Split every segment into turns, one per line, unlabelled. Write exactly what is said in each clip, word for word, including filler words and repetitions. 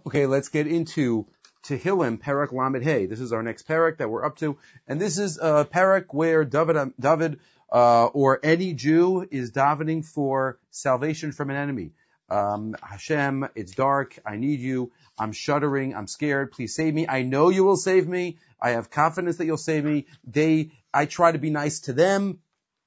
Okay, let's get into Tehillim, Parak Lamed Hey. This is our next parak that we're up to. And this is a parak where David, David uh, or any Jew is davening for salvation from an enemy. Um, Hashem, it's dark. I need you. I'm shuddering. I'm scared. Please save me. I know you will save me. I have confidence that you'll save me. They, I try to be nice to them.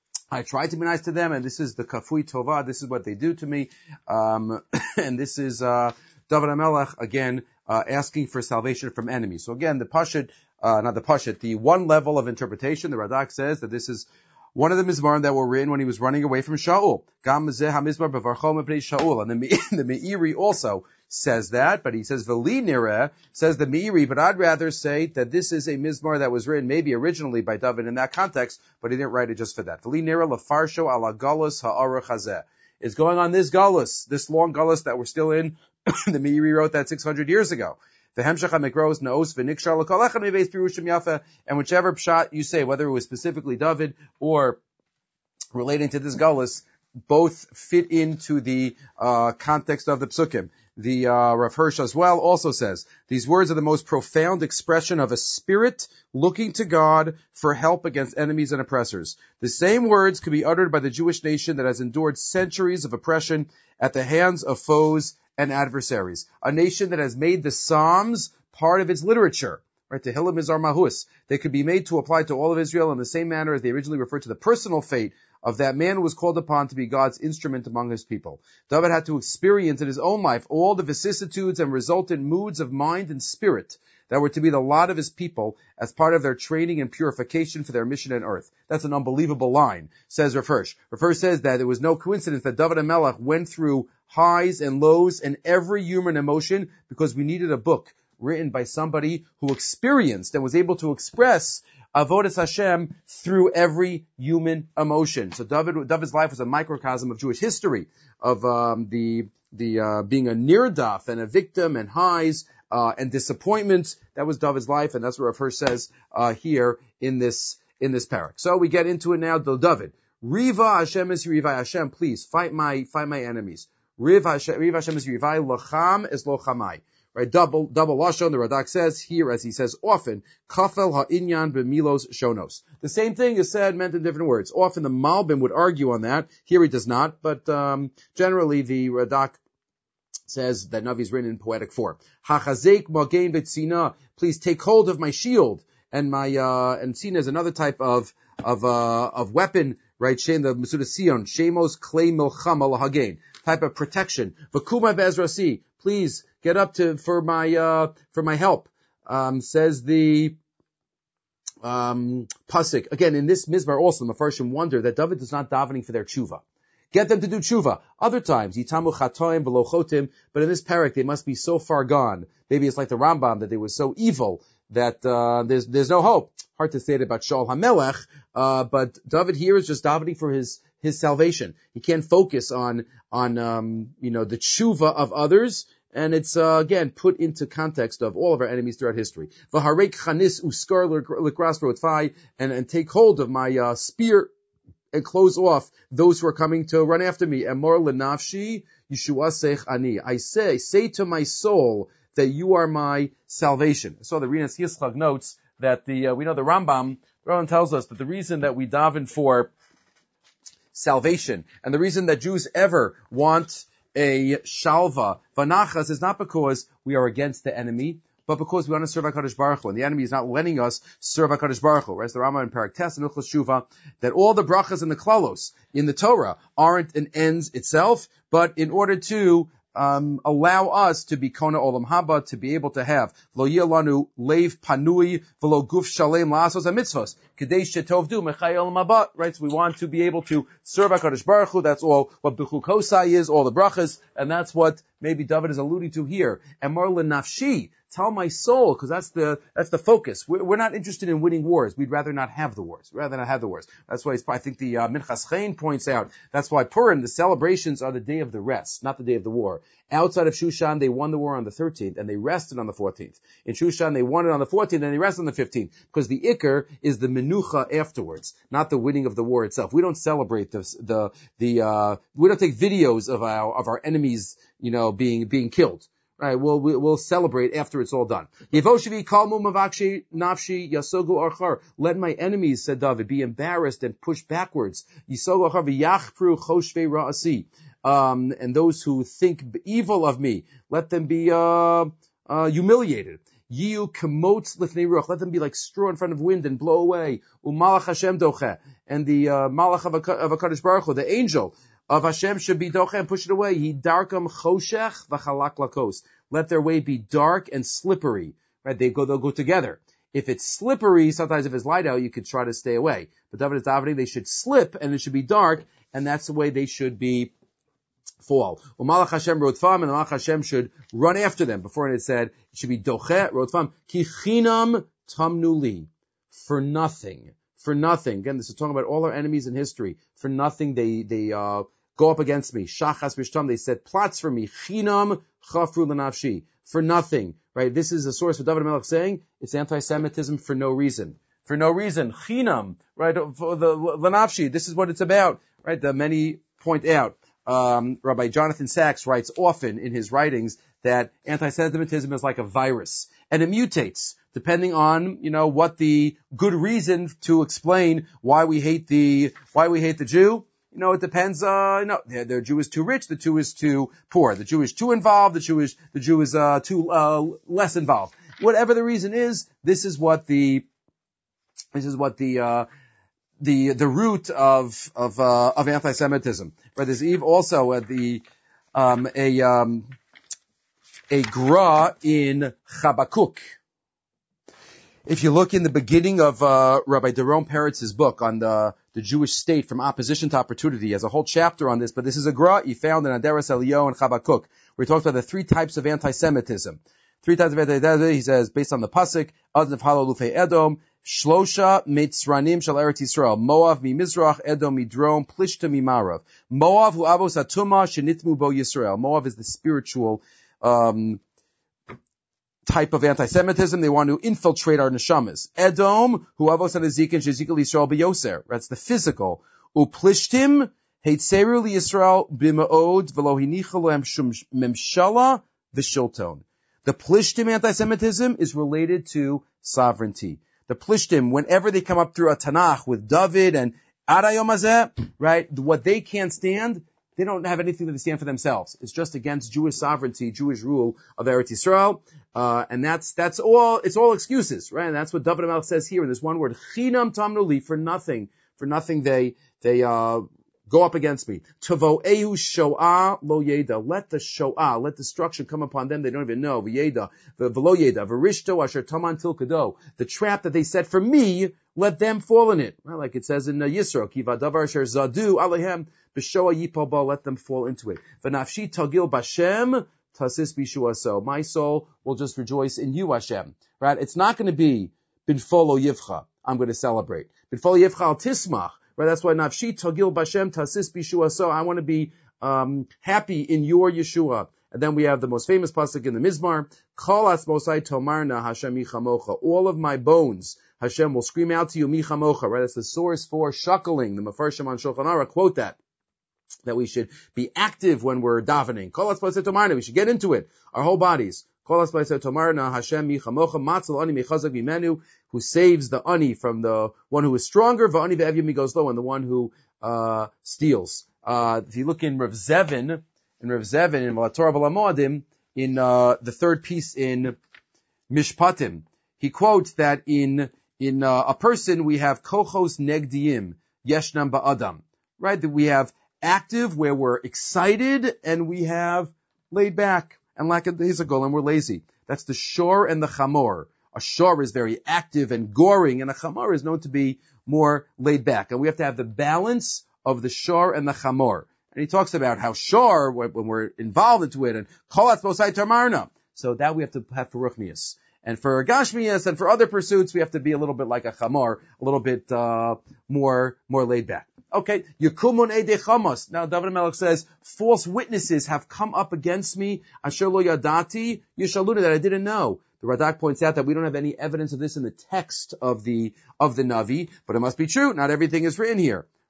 I try to be nice to them, and this is the kafui tova. This is what they do to me. Um, and this is, uh, David HaMelech, again, uh, asking for salvation from enemies. So again, the Pashut, uh, not the Pashut, the one level of interpretation, the Radak says that this is one of the Mizmarim that were written when he was running away from Shaul. Gam zeh ha-mizmar b'varcho mepnei Shaul. And the, the Meiri also says that, but he says, V'li nireh, says the Meiri, but I'd rather say that this is a Mizmar that was written maybe originally by David in that context, but he didn't write it just for that. V'li nireh lefarsho ala galus ha'aruch hazeh. It's going on this galus, this long galus that we're still in. The Meiri wrote that six hundred years ago. The Hemshach HaMikros Naos v'Nikshar l'kol echad mibeis pirushim yafa, and whichever pshat you say, whether it was specifically David or relating to this galus, both fit into the uh, context of the psukim. The uh, Rav Hirsch as well also says, these words are the most profound expression of a spirit looking to God for help against enemies and oppressors. The same words could be uttered by the Jewish nation that has endured centuries of oppression at the hands of foes and adversaries. A nation that has made the Psalms part of its literature. Right, Tehillim is our mahus. They could be made to apply to all of Israel in the same manner as they originally referred to the personal fate of that man who was called upon to be God's instrument among his people. David had to experience in his own life all the vicissitudes and resultant moods of mind and spirit that were to be the lot of his people as part of their training and purification for their mission on earth. That's an unbelievable line, says Rav Hirsch. Rav Hirsch says that it was no coincidence that David HaMelech went through highs and lows and every human emotion because we needed a book written by somebody who experienced and was able to express Avodas Hashem through every human emotion. So David, David's life was a microcosm of Jewish history, of um, the the uh, being a nirdaf and a victim and highs uh, and disappointments. That was David's life, and that's what Rav Hirsch says uh, here in this in this parak. So we get into it now. David, Riva Hashem is Riva Hashem. Please fight my fight my enemies. Riva Hashem, Riva Hashem is Riva. Locham is lochamai. Right, double, double lashon. The Radak says here, as he says often, kafel ha'inyan b'milos shonos. The same thing is said, meant in different words. Often the Malbim would argue on that. Here he does not, but um, generally the Radak says that Navi is written in poetic form. Hachazek magen v'tzina. Please take hold of my shield and my uh, and tzina is another type of of uh, of weapon. Right, Shem the Masuda Sion, Shemos Klei Milchama Lahagain, type of protection. Vakuma Bezrasi, please get up to for my uh for my help. Um, says the um pasuk again in this mizmar. Also, the Mefarshim wonder that David is not davening for their tshuva. Get them to do tshuva. Other times, Yitamu Chatoim Velochotim, but in this parak they must be so far gone. Maybe it's like the Rambam that they were so evil that uh there's there's no hope. Hard to say it about Shaul HaMelech, uh, but David here is just davening for his his salvation. He can't focus on on um you know the tshuva of others, and it's uh, again put into context of all of our enemies throughout history. V'harek chanis uskar l'kras rotvai, and and take hold of my uh, spear and close off those who are coming to run after me. Emor lenafshi yeshuasech ani. I say say to my soul that you are my salvation. So the Rinas Yitzchak notes that the, uh, we know the Rambam, the Rambam tells us that the reason that we daven for salvation and the reason that Jews ever want a shalva, vanachas, is not because we are against the enemy, but because we want to serve HaKadosh Baruch Hu, and the enemy is not letting us serve HaKadosh Baruch Hu. Whereas the Rambam in Parak Tes and Ilchos Shuva, that all the brachas and the klalos in the Torah aren't an ends itself, but in order to Um, allow us to be kona olam haba, to be able to have lo yelanu leiv panui v'lo guf shalem la'asos hamitzvos kedei shetovdu mechai olam haba. Right, so we want to be able to serve HaKadosh Baruch Hu. That's all what b'chuk hosai is, all the brachas, and that's what maybe David is alluding to here. And marla nafshi, tell my soul, because that's the that's the focus. We're, we're not interested in winning wars. We'd rather not have the wars. We'd rather not have the wars. That's why I think the uh, Minchas Chaim points out. That's why Purim, the celebrations are the day of the rest, not the day of the war. Outside of Shushan, they won the war on the thirteenth, and they rested on the fourteenth. In Shushan, they won it on the fourteenth, and they rested on the fifteenth, because the Iker is the menucha afterwards, not the winning of the war itself. We don't celebrate the the the uh we don't take videos of our of our enemies, you know, being being killed. Right, we'll, we'll celebrate after it's all done. Let my enemies, said David, be embarrassed and pushed backwards. Um, and those who think evil of me, let them be, uh, uh, humiliated. Yiu kamot lifnei ruach. Let them be like straw in front of wind and blow away. Umalach Hashem doche. And the uh, malach of HaKadosh Baruch Hu, the angel of Hashem, should be doche and push it away. He darkam choshech v'chalak lakos. Let their way be dark and slippery. Right? They go, they'll go together. If it's slippery, sometimes if it's light out, you could try to stay away. But David is davening, they should slip and it should be dark, and that's the way they should be fall. Umalach Hashem rodfam, and the Malach Hashem should run after them. Before it said, it should be doche, rodfam, ki chinam tamnu li. For nothing. For nothing. Again, this is talking about all our enemies in history. For nothing, they, they, uh, go up against me. Shachas mishtam, they set plots for me. Chinam chafru l'nafshi. For nothing. Right? This is a source of David HaMelech saying, it's anti-Semitism for no reason. For no reason. Chinam. Right? For the l'nafshi. This is what it's about. Right? The many point out. Um, Rabbi Jonathan Sachs writes often in his writings that anti-Semitism is like a virus, and it mutates depending on, you know, what the good reason to explain why we hate the, why we hate the Jew. You know, it depends, uh, you know, the, the Jew is too rich, the Jew is too poor, the Jew is too involved, the Jew is, the Jew is, uh, too, uh, less involved. Whatever the reason is, this is what the, this is what the, uh, the the root of of uh, of anti-Semitism. But there's even also uh, the um, a um, a gra in Habakkuk. If you look in the beginning of uh, Rabbi Doron Peritz's book on the the Jewish state from opposition to opportunity, he has a whole chapter on this. But this is a gra he found in Aderes Eliyahu and Habakkuk, where he talks about the three types of anti-Semitism. Three types of anti-Semitism. He says based on the pasuk, Adnav Halo Lufei Edom. Shlosha mitzranim shel Eretz Yisrael. Moav mi Mizrach, Edom mi Drom, Plishta mi Marav. Moav hu avos atuma shenitmu bo Yisrael. Moav is the spiritual um, type of anti-Semitism. They want to infiltrate our neshamas. Edom hu avos anazikin shezikel Yisrael beyoser. That's the physical. Uplishtim heitzeru li Yisrael b'maod v'lo hinicha lohem shum memshala v'shilton. The Plishtim anti-Semitism is related to sovereignty. The Plishtim, whenever they come up through a Tanakh with David and Arayom Hazeh, right, what they can't stand, they don't have anything to stand for themselves. It's just against Jewish sovereignty, Jewish rule of Eretz Yisrael, uh, and that's, that's all, it's all excuses, right? And that's what David HaMelech says here in this one word, Chinam tamnu li, for nothing, for nothing they, they, uh, go up against me. Tavo'ehu sho'ah lo yeda. Let the sho'ah, let destruction come upon them. They don't even know. V'yeda, v'lo yeda, v'rishto asher taman tilkado. The trap that they set for me, let them fall in it. Well, like it says in uh, Yisro, ki v'adavar asher zadu alehem, b'sho'a yipal ba, let them fall into it. V'nafshi tagil b'Hashem, tasis bishuaso. My soul will just rejoice in you, Hashem. Right? It's not going to be binfolo yivcha. I'm going to celebrate. Binfolo yivcha al tismach. Right, that's why nafshi tagil b'Hashem tasis b'Yeshua. So I want to be um, happy in your Yeshua. And then we have the most famous pasuk in the Mizmar: Kol atzmosai tomarna Hashem michamocha. All of my bones, Hashem will scream out to you michamocha. Right, that's the source for shuckling. The Mefarshim on Shulchan Aruch quote that that we should be active when we're davening. Kol atzmosai tomarna. We should get into it. Our whole bodies. Kol atzmosai tomarna Hashem michamocha matzal ani mechazak bimenu. Who saves the ani from the one who is stronger, v'ani ve'evyim goes low, and the one who uh steals. Uh if you look in Rav Zevin, in Rav Zevin, in Torah B'Lamoadim, in uh the third piece in Mishpatim, he quotes that in in uh, a person we have kochos negdiim, yeshnam ba'adam. Right? That we have active where we're excited, and we have laid back, and lackadaisical, and we're lazy. That's the shor and the chamor. A shor is very active and goring, and a chamor is known to be more laid back. And we have to have the balance of the shor and the chamor. And he talks about how shor, when we're involved into it, and kolatz bosai tamarna. So that we have to have for ruchnius. And for gashmias and for other pursuits, we have to be a little bit like a chamor, a little bit uh more more laid back. Okay, Yukumun Eidei Chamos. Now David HaMelech says, false witnesses have come up against me. Asher lo yadati yishaluna, that I didn't know. The Radak points out that we don't have any evidence of this in the text of the of the Navi, but it must be true. Not everything is written here.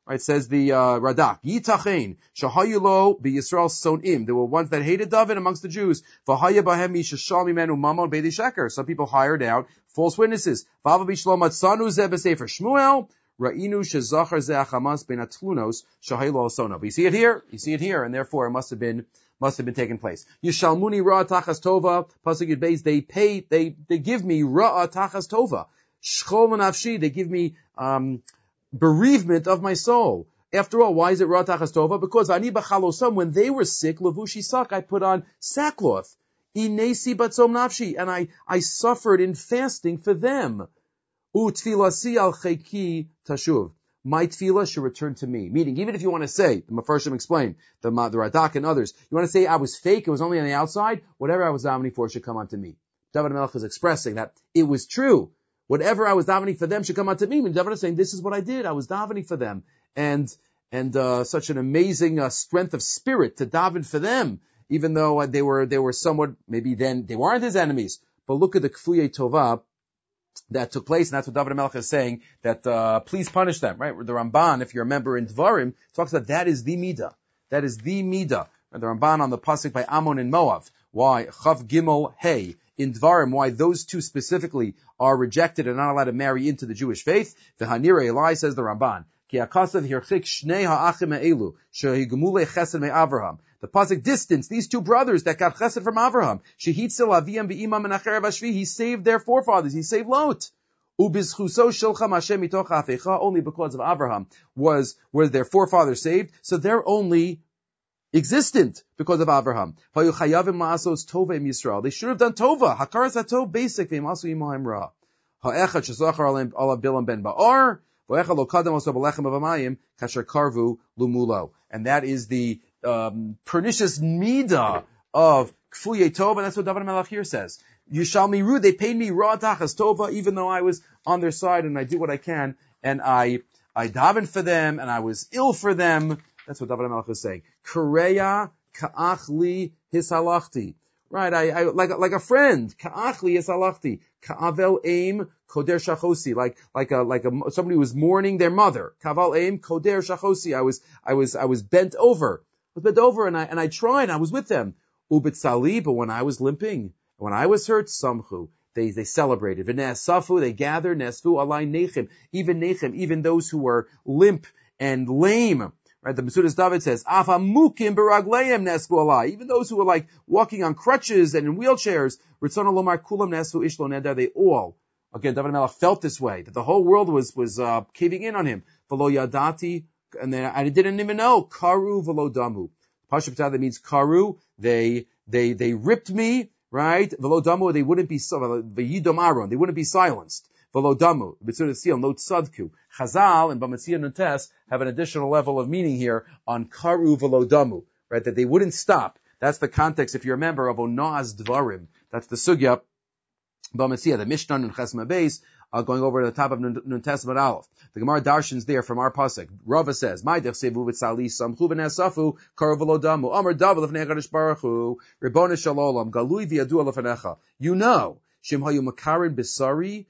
Right, says the uh, Radak, Yitachein, Shahayulo be Yisrael Sonim. There were ones that hated David amongst the Jews. V'haya bahem mishashal mimenu mamon beidi sheker. Some people hired out false witnesses. V'ava bishlo matzanu zeh b'sefer Shmuel. Ra'inu shezachar zeh achamas ben atlunos shahayulo sona. But you see it here, you see it here, and therefore it must have been must have been taking place. Yishalmuni ra tachas tova. Pasuk Yud Beis. They pay. They they give me ra tachas tova. Shchol manafshi. They give me um. bereavement of my soul. After all, why is it Ratachas Tova? Because Ani B'chalosam, when they were sick, Levushi Sak, I put on sackcloth. Inesi Batzom Nafshi, and I, I suffered in fasting for them. U Tfilasi al Cheki Tashuv. My tefillah should return to me. Meaning, even if you want to say, the Mefarshim explained, the, the Radak and others, you want to say I was fake, it was only on the outside, whatever I was davening for should come onto me. David Melech is expressing that it was true. Whatever I was davening for them should come out to me. And David is saying, this is what I did. I was davening for them. And, and, uh, such an amazing, uh, strength of spirit to daven for them, even though uh, they were, they were somewhat, maybe then, they weren't his enemies. But look at the Kfuyei Tovah that took place, and that's what David Melech is saying, that, uh, please punish them, right? The Ramban, if you remember in Dvarim, talks about that is the Midah. That is the Midah. And the Ramban on the Pasuk by Ammon and Moab. Why? Chav Gimel Hey. In Dvarim, why those two specifically are rejected and not allowed to marry into the Jewish faith. The Hanira Eli says the Ramban. Ki akasav hirchik shnei ha'achim ha'elu, shehigemule chesed me'Avraham. The pasuk distance, these two brothers that got chesed from Avraham. Shehitzel aviyam be'imam menacher vashvi. He saved their forefathers. He saved Lot. Ubizchuso shilcham Hashem mitoch ha'afecha. Only because of Avraham was, were their forefathers saved. So they're only existent because of Avraham. They should have done tova. Hakaras hatov basic. Ha'echad shezachar ala Bilam ben Ba'ar. V'echad lo kadam oso b'lechem avamayim kasher karvu lumulo. And that is the um, pernicious midah of kfuyei tova. And that's what David Melech here says. Yishalmiru, they paid me ra tachas tova, even though I was on their side and I do what I can, and I I davened for them, and I was ill for them. That's what David Melech is saying. Kureya ka'achli hisalachti. Right, I, I, like, like a friend. Ka'achli hisalachti. Ka'avel aim koder shachosi. Like, like a, like a, somebody who was mourning their mother. Ka'avel aim koder shachosi. I was, I was, I was bent over. I was bent over and I, and I tried. I was with them. Ubitzali, but when I was limping, when I was hurt, samchu. They, they celebrated. V'ne'asafu, they gathered. Ne'asfu alai nechem. Even nechem, even those who were limp and lame. Right, the Mesudas David says, "Afamukim beragleim nesfu alai." Even those who were like walking on crutches and in wheelchairs, Ritzon lomar kulam nesfu ishlo neder. They all, again, David Melech felt this way that the whole world was was uh, caving in on him. V'lo yadati, and then I didn't even know. Karu v'lo damu. Pashup that means karu. They they they ripped me. Right, v'lo damu. They wouldn't be v'yidom aron. They wouldn't be silenced. V'lo damu. B'tzur tzil lo tzadku. Chazal and Bamatzia Nuntes have an additional level of meaning here on karu v'lo damu, right? That they wouldn't stop. That's the context, if you remember, of Onoaz Dvarim. That's the sugya, Bamatzia, the Mishnah and Chesma Beis, uh, going over to the top of Nuntes Mad Aleph. The Gemara Darshan's there from our pasuk. Rava says, "My dechsevu v'tzali samchu v'nesafu karu v'lo damu amar dav lefnei Hakadosh Baruch Hu Ribono Shel Olam galui v'yadu lefnecha." You know, Shem hayu makarin b'sari.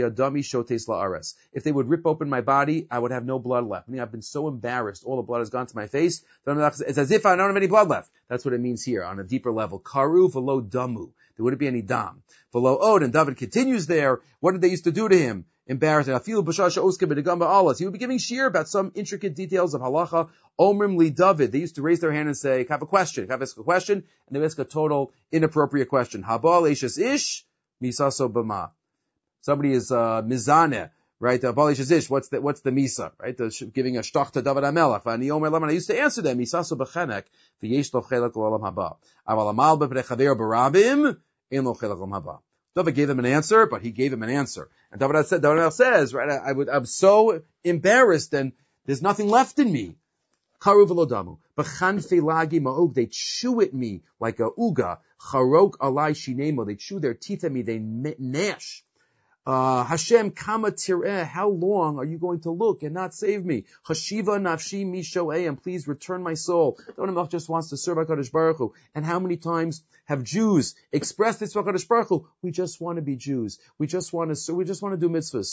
If they would rip open my body, I would have no blood left. I mean, I've been so embarrassed. All the blood has gone to my face. It's as if I don't have any blood left. That's what it means here on a deeper level. Karu v'lo damu. There wouldn't be any dam. V'lo od. And David continues there. What did they used to do to him? Embarrassing. He would be giving shir about some intricate details of halacha. Omrim li David. They used to raise their hand and say, I have a question. I have a question. And they would ask a total inappropriate question. Habal eshes ish misaso b'ma. Somebody is uh, mizaneh, right? Balish ish. What's the what's the misa, right? The, giving a shtach to David HaMelech. V'ani omer laman. I used to answer them. Misaso b'chenek v'yesh lo chelak l'olam haba. Aval amal b'pnei chaver barabim ein lo chelak l'olam haba. David gave them an answer, but he gave him an answer. And David said, David says, right? I, I would, I'm so embarrassed, and there's nothing left in me. Karu v'lo damu. B'chanfei lagi ma'ug. They chew at me like a uga. Charok alai shinemo. They chew their teeth at me. They gnash. Uh, Hashem kama tireh, how long are you going to look and not save me? Hashiva nafshi misho'eyam, please return my soul. David HaMelech just wants to serve HaKadosh Baruch Hu. And how many times have Jews expressed this to HaKadosh Baruch Hu? We just want to be Jews. We just want to, we just want to do mitzvahs.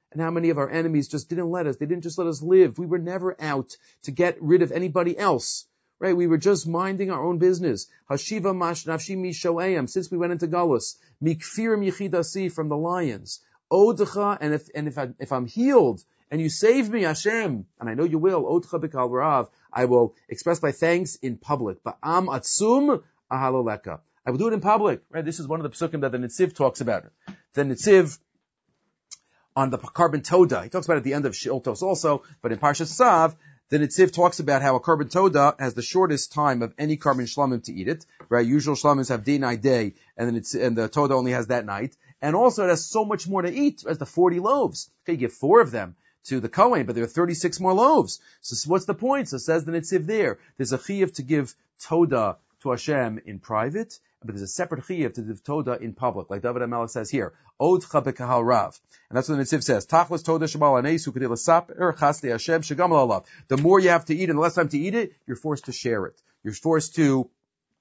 and how many of our enemies just didn't let us. They didn't just let us live. We were never out to get rid of anybody else. Right? We were just minding our own business. Hashiva mash nafshi mishoayim, since we went into Galus. Mikfir michidasi, from the lions. Odcha, and if, and if, I, if I'm healed, and you save me, Hashem, and I know you will, Odcha b'kal rav, I will express my thanks in public. Ba'am atzum ahaloleka. I will do it in public. Right? This is one of the psukim that the Netziv talks about. The Netziv, on the carbon toda, he talks about it at the end of Shiltos also, but in Parshas Sav, the Netziv talks about how a carbon toda has the shortest time of any carbon shlamim to eat it. Right? Usual shlamim have day, night, day, and then it's, and the toda only has that night. And also it has so much more to eat as the forty loaves. Okay, you give four of them to the Kohen, but there are thirty-six more loaves. So what's the point? So says the Netziv there. There's a chiyuv to give toda to Hashem in private, but there's a separate chiyuv to give toda in public, like David HaMelech says here. Odcha b'kahal rav. And that's what the Netziv says. Tachlis toda shabal anesu kedei l'saper chasdei Hashem shegam l'alav. The more you have to eat and the less time to eat it, you're forced to share it. You're forced to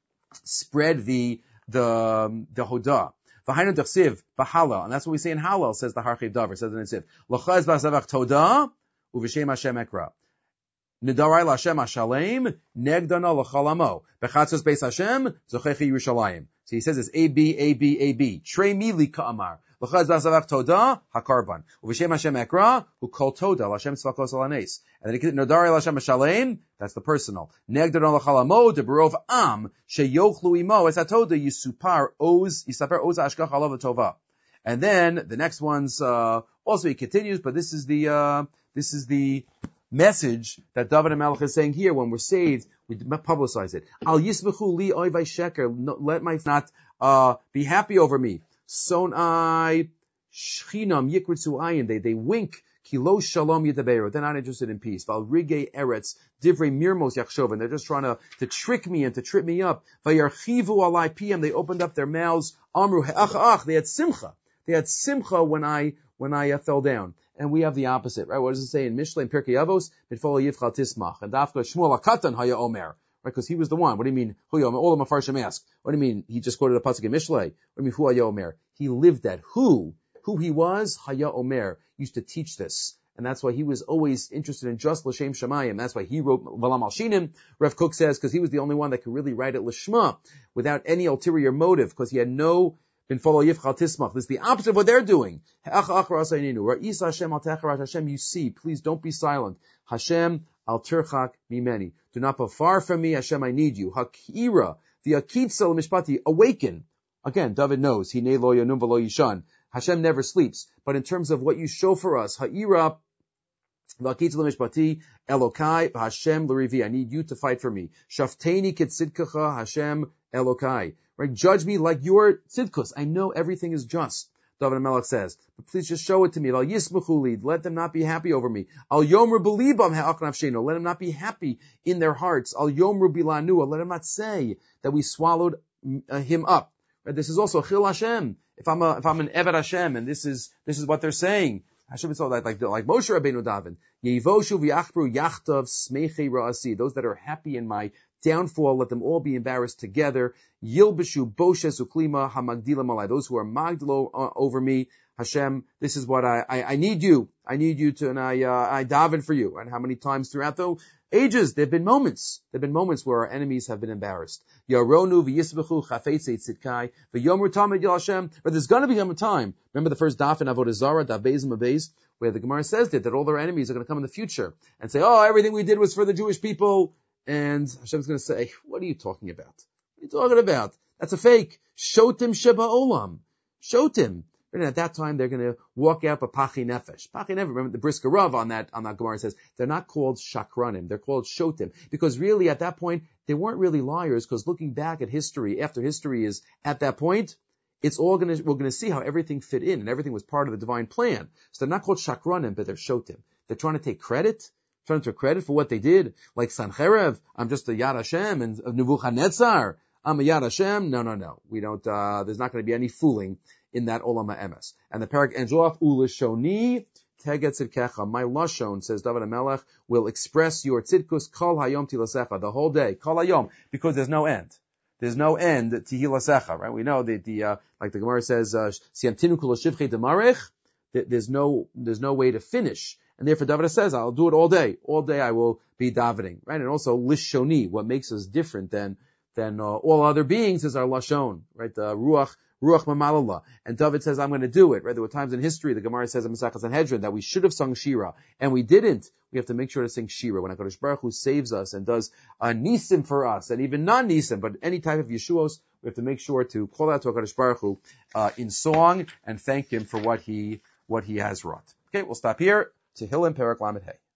spread the, the, the hodah. V'hainu d'chsiv b'halal. And that's what we say in Halal, says the Harchiv Davar, says the Netziv. L'chaz b'asavach toda u'v'shem Hashem ekra. Nidarai l'Hashem Hashalem, negdana l'chalamo. Bechatzos beis Hashem, zochechi Yerushalayim. So he says it's A, B, A, B, A, B. Trei mili ka'amar. L'chaz b'asavach toda, hakarban. Uv'shem Hashem ekra, u'kol toda, l'Hashem tzvakos alanes. And then Nidarai l'Hashem Hashalem, that's the personal. Negdana l'chalamo, debarov am, sheyochlu imo, es hatoda yisupar oz, yisaper oz ha'ashkach alav tova. And then the next one's, uh, also he continues, but this is the, uh, this is the, message that David HaMelech is saying here. When we're saved, we publicize it. Al yismechu li oivai sheker. Let my not uh, be happy over me. Sonai shchinam yikritzu ayin. They they wink. Kilo shalom yitaberu. They're not interested in peace. Val rigei eretz divrei mirmos yachshoven. They're just trying to to trick me and to trip me up. Vayarchivu alai piyam. They opened up their mouths. Amru he'ach ach. They had simcha. They had simcha when I when I uh, fell down. And we have the opposite, right? What does it say in Mishlei and Pirkei Avos? Mitfolo yivchal tismach. And Dafka Shmuel HaKatan haya omer. Right? Because he was the one. What do you mean? Hu yomer? All the Mefarshim ask. What do you mean? He just quoted a pasuk in Mishlei. What do you mean? Hu haya omer? He lived that. Who? Who he was? Haya omer. Used to teach this. And that's why he was always interested in just L'Shem Shamayim. That's why he wrote Valam Al Shinim. Rev Kook says, because he was the only one that could really write it L'Shma without any ulterior motive, because he had no Bin follow yivchal tismach. This is the opposite of what they're doing. Hashem, you see, please don't be silent. Hashem, al terchak mimeni. Do not put far from me. Hashem, I need you. Hakira, the akitza mishpati, awaken. Again, David knows. He lo yanum v'lo yishan. Hashem never sleeps. But in terms of what you show for us, ha'ira, v'akitza mishpati, elokai, Hashem l'rivi. I need you to fight for me. Shafteni kitzidkacha, Hashem, elokai. Right? Judge me like your tzidkus. I know everything is just. David HaMelech says, but please just show it to me. Al yismechu li, let them not be happy over me. Al yomer belibam ha'aknaf sheno, let them not be happy in their hearts. Al yomer bilanua, let them not say that we swallowed uh, him up. Right? This is also chil Hashem. If I'm a, if I'm an Eved Hashem, and this is this is what they're saying. Hashem is all that like like Moshe Rabbeinu David. Yevoshu v'yachbru yachtav smeichei ra'asi. Those that are happy in my downfall, let them all be embarrassed together. Yilbishu boshes uklima hamagdila malai. Those who are magdalo uh, over me, Hashem, this is what I, I, I need you. I need you to, and I, uh, I daven for you. And how many times throughout the ages, there have been moments, there have been moments where our enemies have been embarrassed. Yaronu v'yisbechu chafetzei tzidkai v'yomer tamid yal Hashem. But there's going to be a time. Remember the first daf in Avodah Zarah, daf Beis and Beis, where the Gemara says that, that all their enemies are going to come in the future and say, oh, everything we did was for the Jewish people. And Hashem's going to say, what are you talking about? What are you talking about? That's a fake. Shotim sheba olam. Shotim. And at that time, they're going to walk out a pachi nefesh. Pachi nefesh. Remember the Brisker Rav on that, on that Gemara says, they're not called shakranim. They're called shotim. Because really at that point, they weren't really liars, because looking back at history, after history is at that point, it's all going to, we're going to see how everything fit in and everything was part of the divine plan. So they're not called shakranim, but they're shotim. They're trying to take credit. Trying to credit for what they did, like Sancherev, I'm just a Yad Hashem, and Nebuchadnezzar, I'm a Yad Hashem. No, no, no. We don't, uh, there's not going to be any fooling in that Olam HaEmes. And the parak ends off, Ulashoni teget tzidkecha. My lashon, says David HaMelech, will express your tzidkus kol hayom tilasecha, the whole day, kol hayom, because there's no end. There's no end to hilasecha, right? We know that the, uh, like the Gemara says, Siamtinu kula shivchei demarech, there's no, there's no way to finish. And therefore David says, I'll do it all day. All day I will be davening, right? And also lishoni, what makes us different than, than uh, all other beings is our lashon, right? The ruach, ruach mamalala. And David says, I'm going to do it, right? There were times in history, the Gemara says in Masechah Sanhedrin, that we should have sung Shira, and we didn't. We have to make sure to sing Shira. When HaKadosh Baruch Hu saves us and does a nisim for us, and even non-nisim, but any type of Yeshuos, we have to make sure to call out to HaKadosh Baruch Hu uh, in song and thank him for what he, what he has wrought. Okay, we'll stop here. Tehillim Perek Lamed Hey.